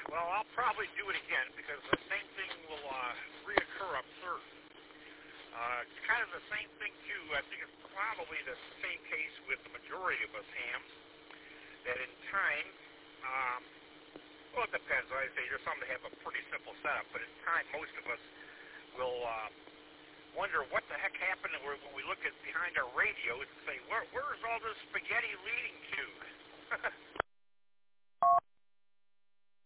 Well, I'll probably do it again because the same thing will reoccur up third. It's kind of the same thing, too. I think it's probably the same case with the majority of us hams, that in time, well, it depends. Like I say, there's some that have a pretty simple setup, but in time, most of us will wonder what the heck happened when we look at behind our radios and say, where's all this spaghetti leading to?